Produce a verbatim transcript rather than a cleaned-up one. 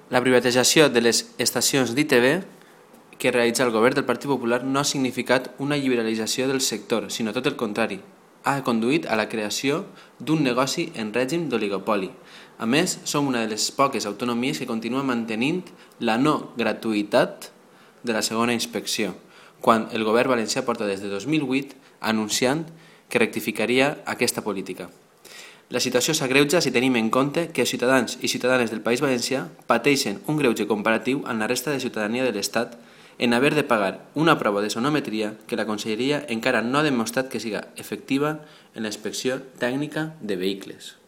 La privatització de les estacions d'I T V que realitza el govern del Partit Popular no ha significat una liberalització del sector, sinó tot el contrari. Ha conduït a la creació d'un negoci en règim d'oligopoli. A més, som una de les poques autonomies que continua mantenint la no gratuïtat de la segona inspecció, quan el govern valencià porta des de dos mil vuit anunciant que rectificaria aquesta política. La situació s'agreuja si tenim en compte que els ciutadans i ciutadanes del País Valencià pateixen un greuge comparatiu amb la resta de ciutadania de l'Estat en haver de pagar una prova de sonometria que la Conselleria encara no ha demostrat que siga efectiva en la inspecció tècnica de vehicles.